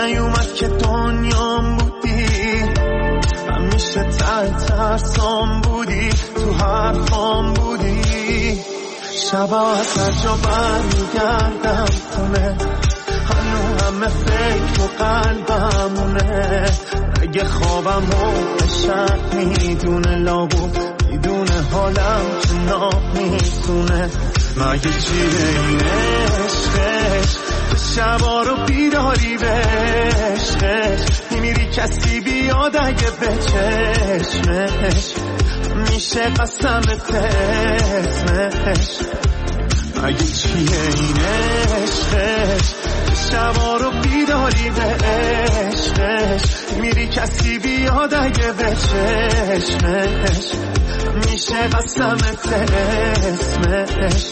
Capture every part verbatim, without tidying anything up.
نیومد که دنیام بودی، همیشه ته ترسام بودی، تو حرفام بودی. شبا از هر جا برمیگردم خونه، هنو همه فکر و قلبمونه. اگه خوابم رو شب میدونه، لابود میدونه حالم جناب میتونه. مگه چیه این عشقش، شبا رو بیداری به عشقش. میمیری کسی بیاد اگه به چشمش، میشه قسمت اسمش. مگه چیه این عشقش، شبا رو بیداری به عشقش. میری کسی بیاد اگه به چشمش، میشه قسمت اسمش.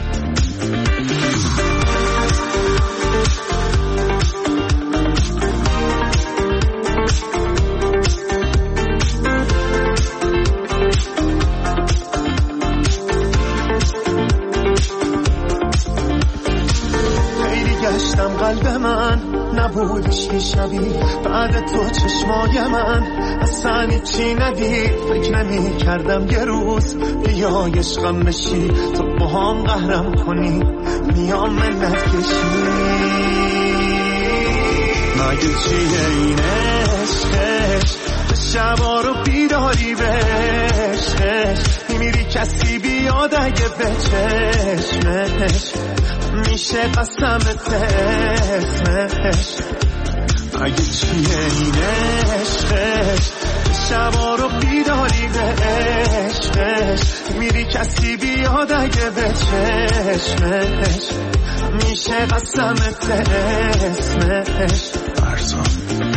قلب من نبودش که شبی، بعد تو چشمای من اصلا چی ندید. فکر نمی کردم یه روز بیای عشقم بشی، تو با هم قهرم کنی میام منت کشی. مگه چیه این عشقش، شبا رو بیداری به عشقش. میمیری کسی بیاد اگه به چشمش، میشه قسمت اسمش. مگه چیه این عشقش، شبا رو بیداری به عشقش. میری کسی بیاد اگه به چشمش، میشه قسمت اسمش. برزان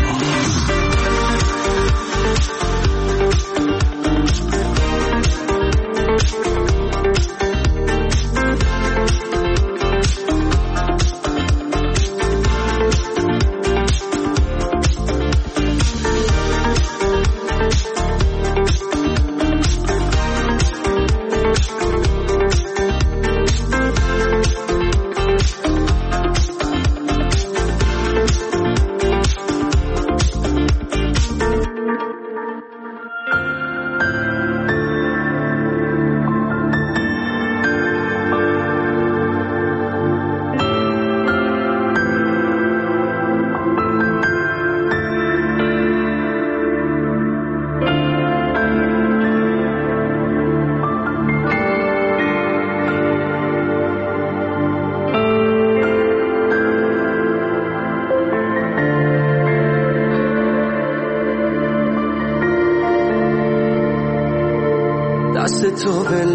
تو ول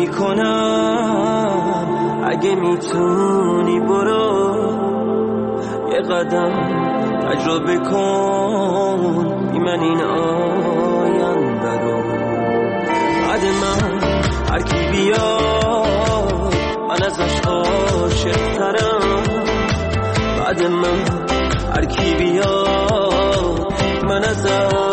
میکنم، اگه میتونی برو یه قدم تجربه کن بی من این آینده رو. بعد من هر کی بیاد من ازش عاشق ترم، بعد من هر کی بیاد من ازش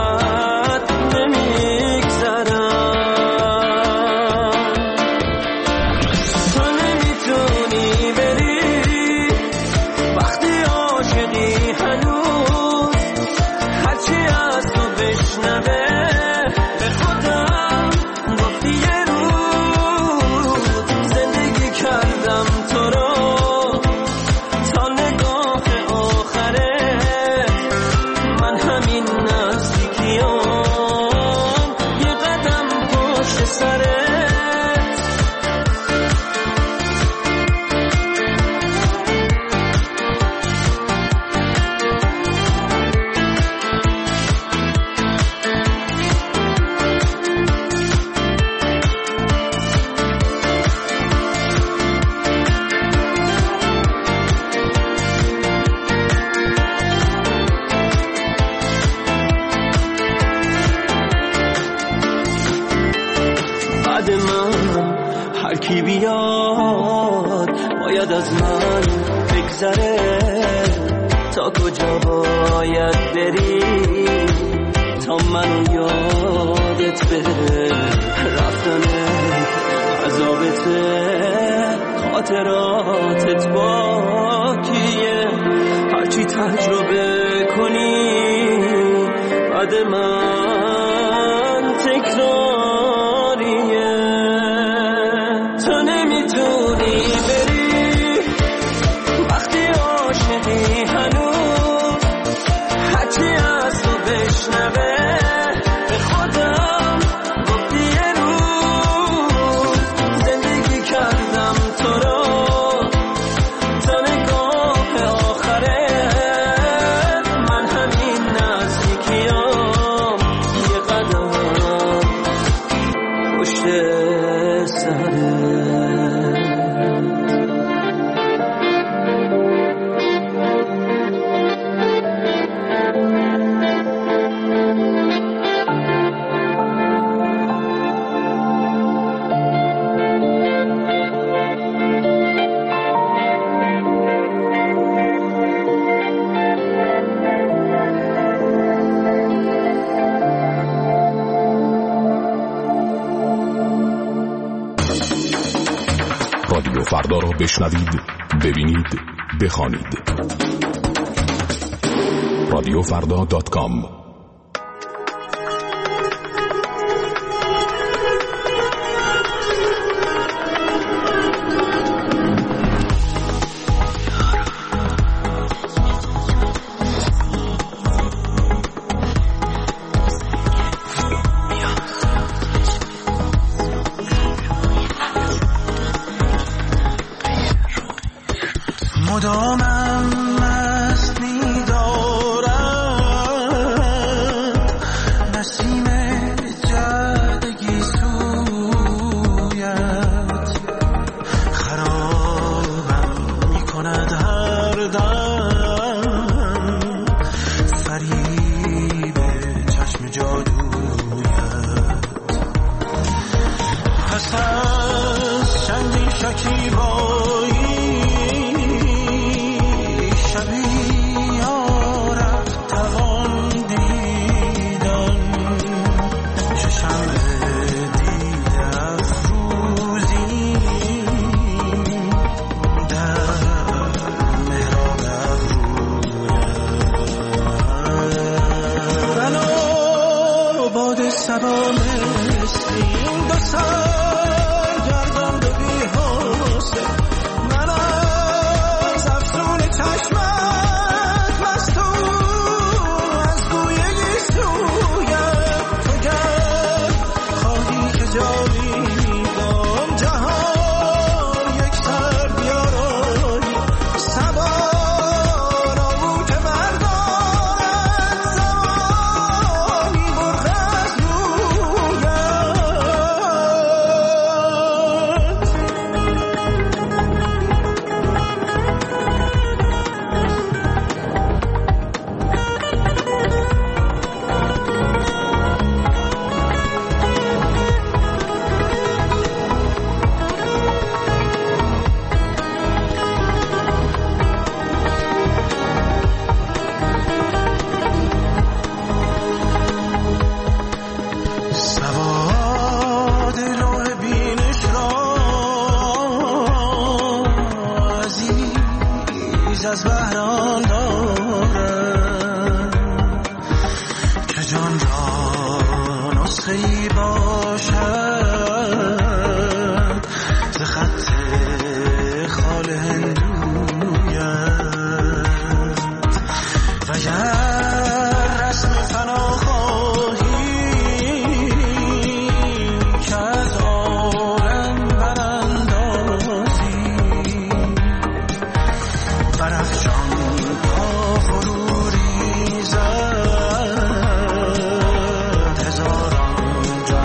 کی بیاد باید از من بگذره. تا کجا باید بری تا منو یادت بره. رفتن عذابته خاطراتت باکیه، هرچی تجربه کنی بعد من تکراریه. تو نمیتونی بری وقتی عاشقی هنوز، هرچی از تو بشنوه به خودم گفتی یه روز زندگی کردم تو رو تا نگاه آخره. من همین نزدیکیام یه قدم پشت سرت. رادیو فردا را بشنوید، ببینید، بخوانید. رادیو فردا دات کام. مدامم مست می‌دارد نسیم جدگی سویت، خرابم می‌کند هر دم فریب چشم جادویت. پس از چندین شکیبایی سبا مسکین دو سر گردان به بی حوصله، من از افسون چشمت مستو از گویگی سویم. تو گر خواهی که جاویدم جهان یک سر بیارایی، سوارا بود که مردانت زمانی برده از از بهران دارم که جان را نسخه‌ای باشد ز خط خال هندویت. وگر رسم فنا خواهی که از عالم براندازی، برافشان تا فرو ریزد هزاران جا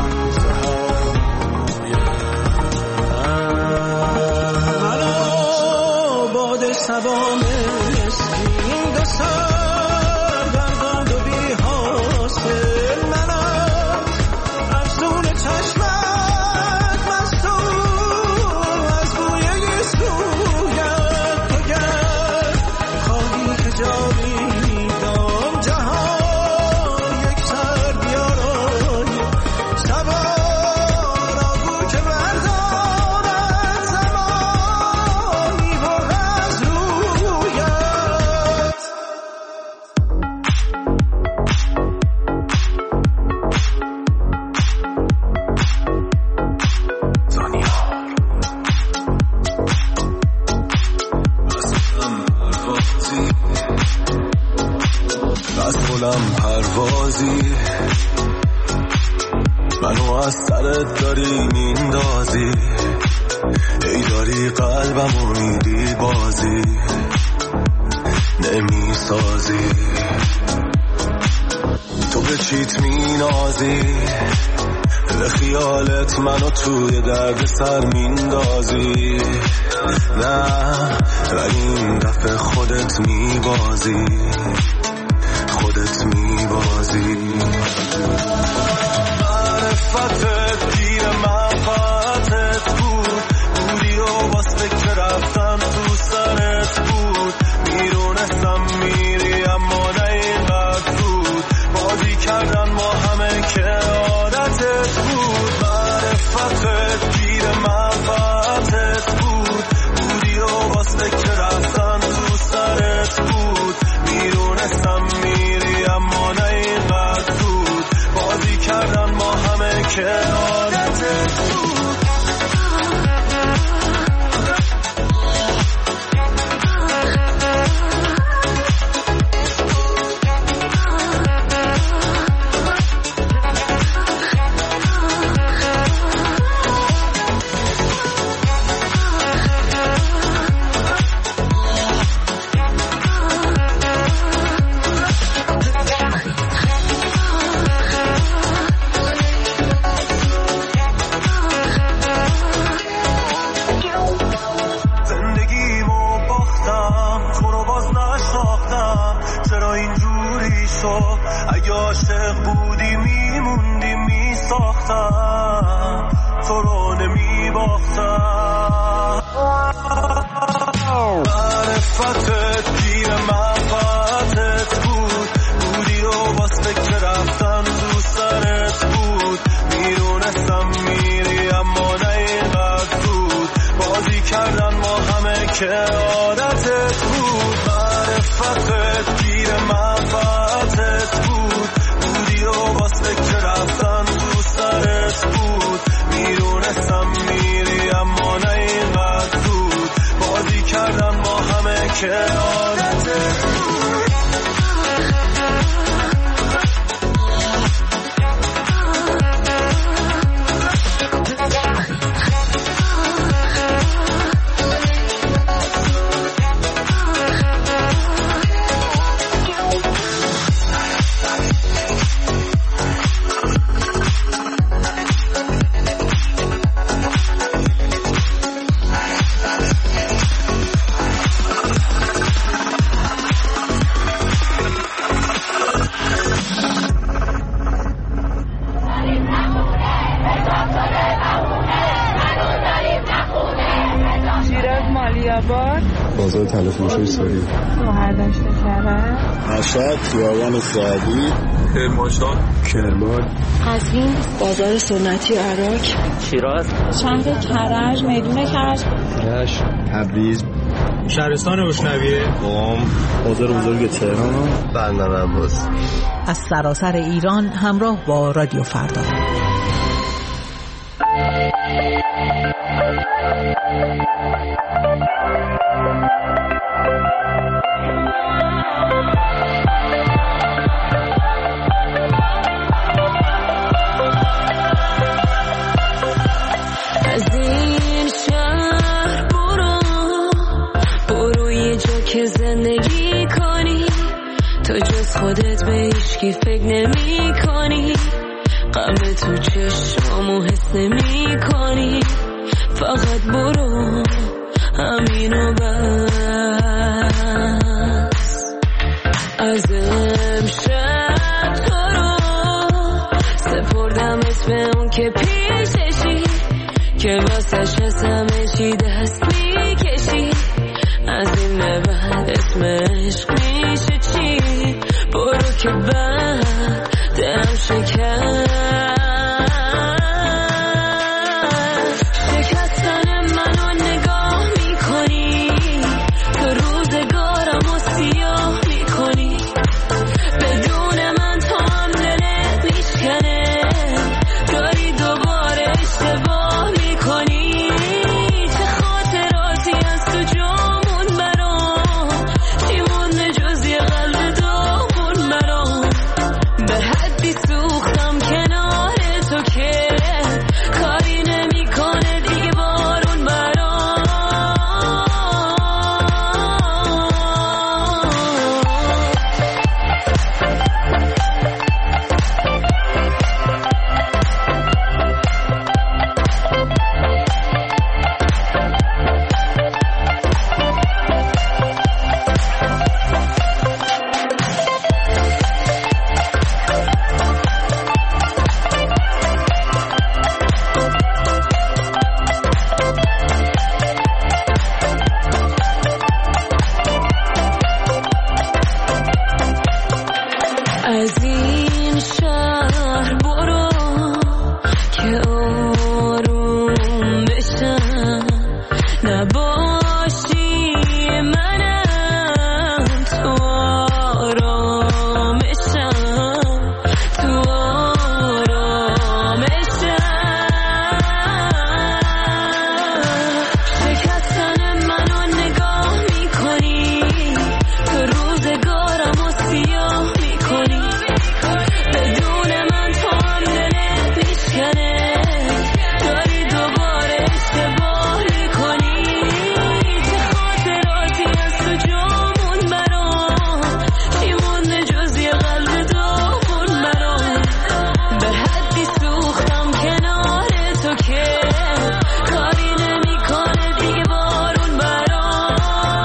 بازی، منو از سرت داری میندازی، ای داری قلبمو میدی بازی نمیسازی. تو به چیت مینازی، به خیالت منو توی درد سر میندازی. نه ولی این دفعه خودت میبازی، خودت میبازی. معرفتت گیر منفعتت بود، بودی و واسه که رفتم تو سرت بود. میرونستم میری اما نه اینقدر زود، بازی کردن ما همه که عادتت بود. معرفتت گیر منفعتت بود، بودی و واسه که رفتم تو سرت بود. میرونستم میری اما نه اینقدر زود، بازی کردن ما همه که عادتت بود. اگه عاشق بودی میموندی میساختم، تو رو نمیباختم. معرفتت گیر منفعتت بود، بودی و واسه که رفتم تو سرت بود. میرونستم میری اما نه اینقدر زود، بازی کردن ما همه که عادتت بود. معرفتت گیر منفعتت بود، بودی و واسه که رفتم تو سرت بود. میرونستم میری اما نه اینقدر زود، بازی کردن ما همه که عادتت بود. بازار تلفروشی ساری، شهردشت کرج، مشهد، خیابان سعدی، کرمانشاه، کرمان، قزوین، بازار سنتی عراق، شیراز، شهر کرج، میدون کرج، رشت، تبریز، شهرستان روشنویه، قم، بازار بزرگ تهران، بندر عباس. از سراسر ایران همراه با رادیو فردا. از این شهر برو برو یه جا که زندگی کنی، تو جز خودت به هیچکی فکر نمی کنی، غم تو چشمامو حس نمی کنی. فقط برو همینو بس. از امشب تو رو سپردمت به اون که پیششی، که واسش از همه چی دست میکشی. از این به بعد اسم عشق میشه چی؟ برو که بعد دم شکست. شکستن منو نگاه میکنی، تو روزگارم و سیاه میکنی. بدون من تو هم دلت میشکنه، داری دوباره اشتباه میکنی. چه خاطراتی از تو جامون برام، چی مونده جز یه قلب داغون برام. به این شهر برو که آروم بشم نباشی منم تو آرامشم تو آرامشم شکستن منو نگاه میکنی تو روزگارم و سیاه میکنی بدون من تو هم دلت میشکنه داری دوباره اشتباه میکنی چه خاطراتی از تو جامون برام چی مونده جز یه قلب داغون برام به حدی سوختم کنار تو که کاری نمیکنه دیگه بارون برام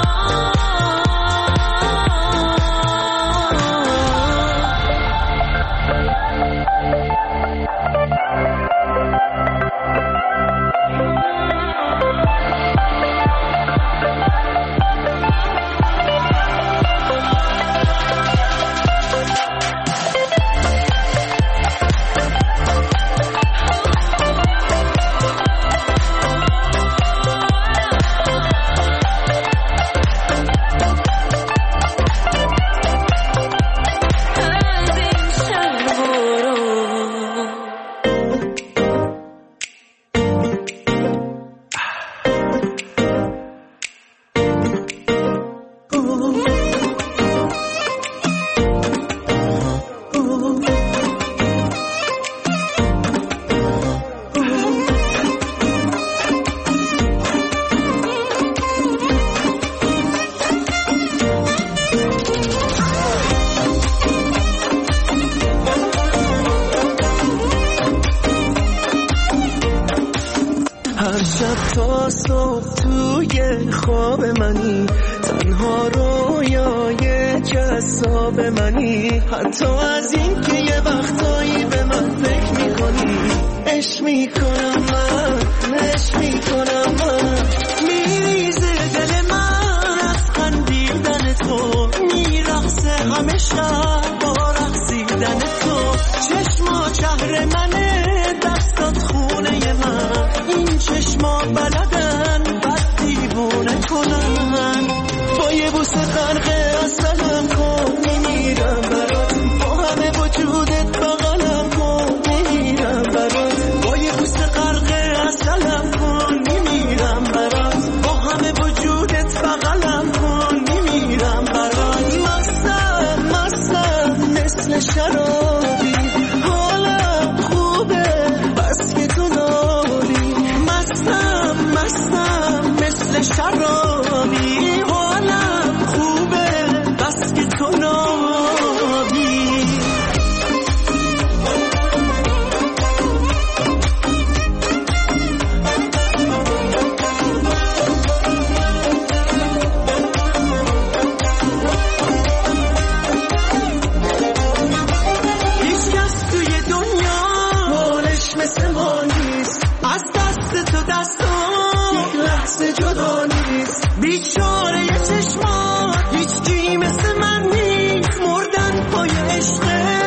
از این شهر برو هر شب تا صبح توی خواب منی تنها رویای جذاب منی حتی از این که یه وقتایی به من فکر میکنی عشق میکنم من عشق میکنم من میریزه دل من از خندیدن تو میرقصه همه شب با رقصیدن تو چشما شهر منه دستات خونه من این چشما بلدن بد دیوونه کنن با یه بوسه غرق اصلم کن میمیرم برات با همه وجودت بغلم کن میمیرم برات با یه بوسه غرق اصلم کن میمیرم برات با همه وجودت بغلم کن میمیرم برات مستم مستم مثل شرابی حالم خوبه بس که تو ناری مستم مستم مثل شرابی حالم خوبه بس که تو ناری هیچ کس توی دنیا حالش مثل ما نیست از دست تو دستم یک لحظه جدا نیست بیچاره یه چشما هیچ کی مثل من نیست مردن پای عشقه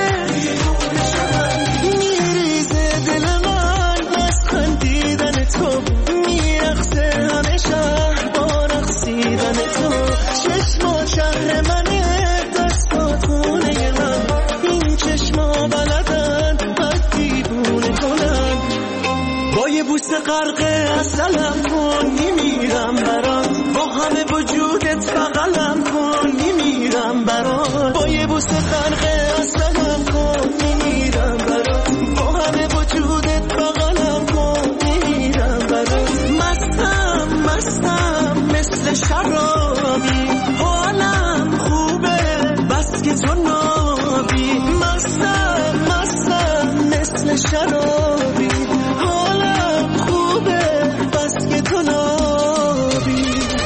میریزه دل من از خندیدن تو میرقصه همه شهر با رقصیدن تو چشما شهر منه دستات خونه من این چشما بلدن بد دیوونه کنن با یه بوسه غرق اصلم کن میمیرم برات با همه وجودت بغلم کن میمیرم برات با یه بوسه غرق اصلم کن میمیرم برات با همه وجودت بغلم کن میمیرم برات مستم مستم مثل شرابی حالم خوبه بس که تو نابی مستم مستم مثل شرابی حالم خوبه بس که تو نابی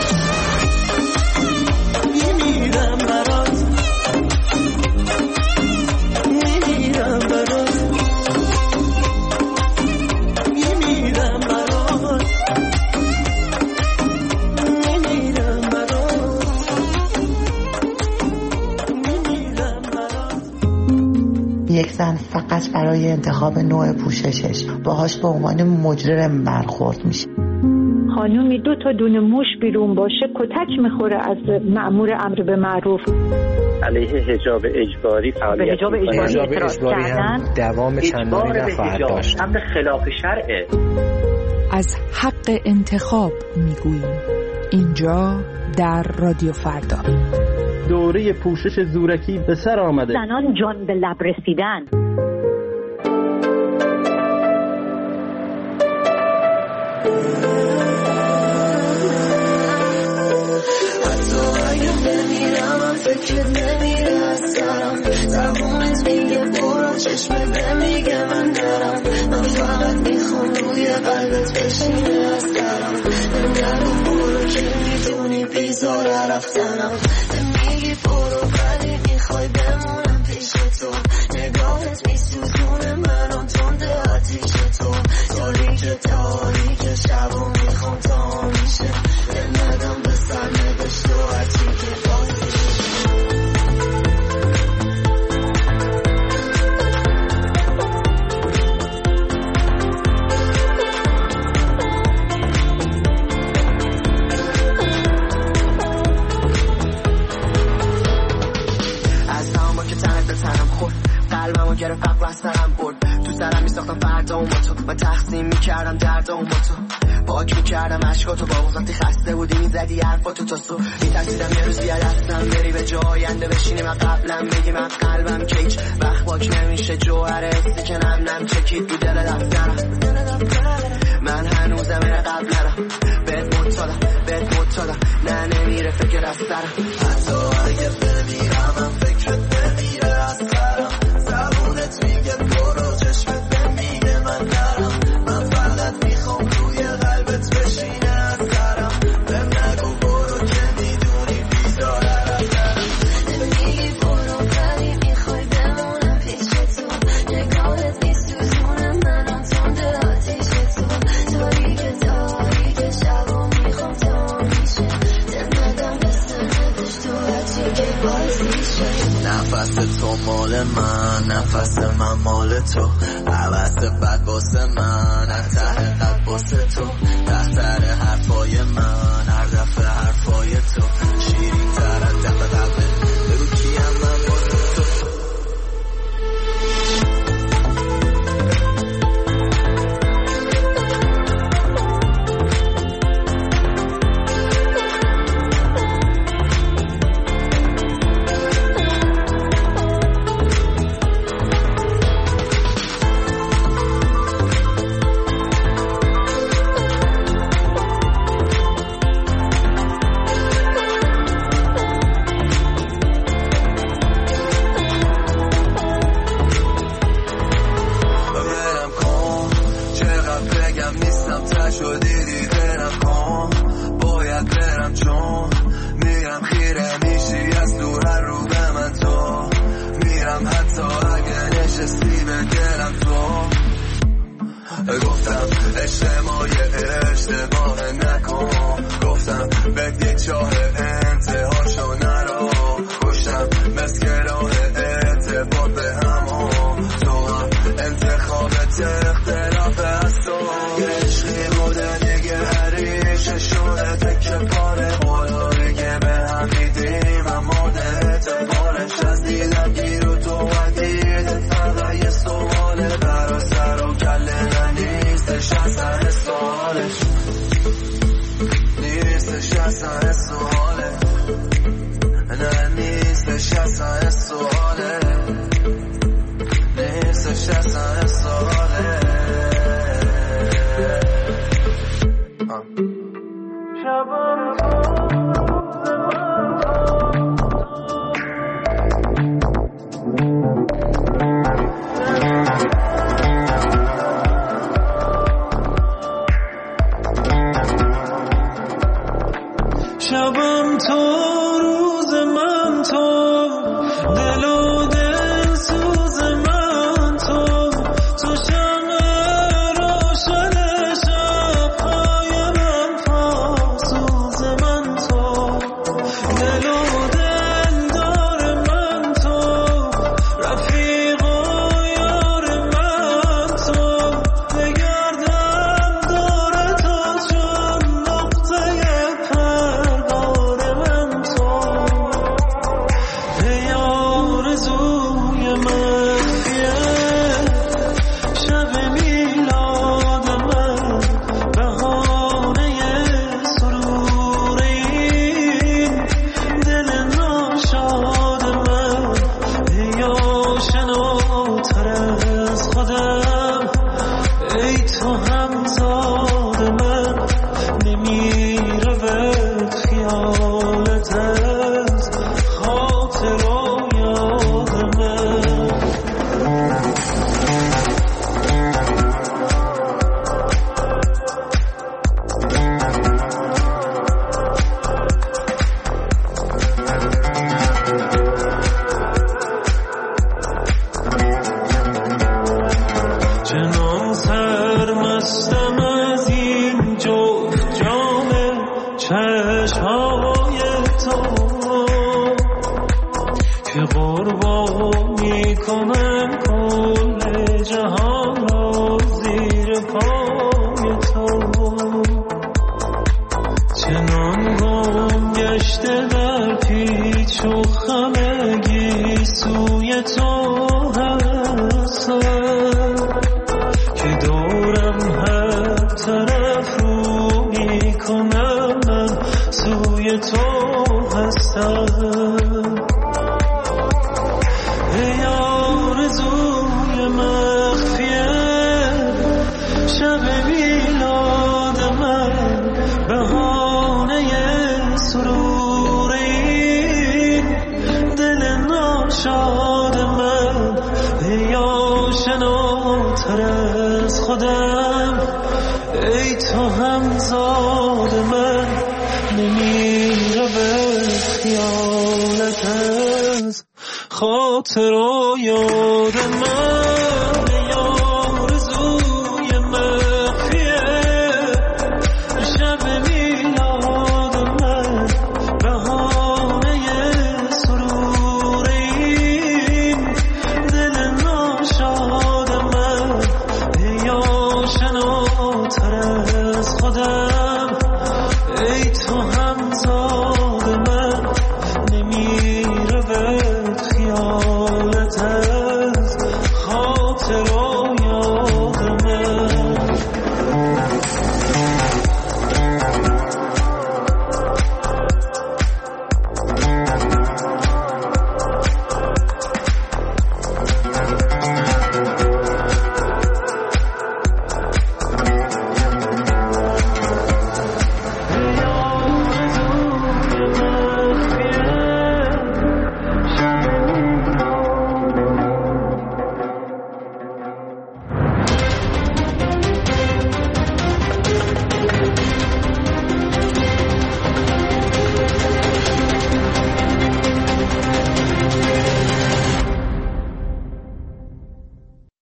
میمیرم برات میمیرم برات میمیرم برات میمیرم برات میمیرم برات یک زن فقط برای انتخاب نوع پوششش باهاش به عنوان مجرم برخورد میشه. خانومی دو تا دونه موش بیرون باشه کتک میخوره از مأمور امر به معروف. علیه حجاب اجباری فعالیت حجاب اجباری اعتراض کردن دوام چندانی نخواهد داشت. امر خلاف شرعه. از حق انتخاب میگوییم اینجا در رادیو فردا. دوره پوشش زورکی به سر آمده. زنان جان به لب رسیدن. فکرت نمیره از سرم زبونت میگه برو چشمت نمیگه من نرم من فقط میخوام روی قلبت بشینه از سرم نگو برو که میدونی بیزاره رفتنم نمیگی برو ولی میخوای بمونم پیش تو نگاهت میسوزونه منم تنده آتیش تو تاریک تاریک شب و میخوام تا میشه ندم به سر نداشت و هرچی که بازی قلبمو گرفت فقر از سرم برد تو سرم میساختم فردا اون با تو من تقسیم میکردم درد اون با تو پاک میکردم عشقاتو با وقتی خسته بودی میزدی حرفاتو تا صبح میترسیدم یه روز بیاد دستم بری به جای آینده بشینی من قبلم بگی من قلبم که هیچ وقت پاک نمیشه جوهر حسی که نم نم چکید تو دل دفترم من هنوزم این قبل نرم بهت مطالم بهت مطالم نه نمیره فکر از سرم حتی اگه بمیرم من فکرت نمیره از سرم زبونت میگه برو چشمت بمیگه من نرم من فقط میخوام روی قلبت بشینه از سرم بهم نگو برو که میدونی بیزاره رفتنم نمیگی برو ولی میخوای بمونم پیش تو نگاهت میسوزونه منم تنده آتیش تو تاریک تاریک شب و میخوام تا میشه دل ندم به سندش تو هرچی که بازی شه نفس تو مال من نفس من مال تو عوض بد باسه من از ته قد باسه تو تحتر حرفای من هر دفعه حرفای تو شیرین تر از دفعه قبله بگو کیم من باسه تو شبم تو روز من تو دل و دل سوز من تو خستم ای آرزوی مخفیه شب میلاد من بهانه سرور این دل ناشاد من ای آشناتر از خودم ای تو همزاد من نمیره به خیالت از خاطر و یاد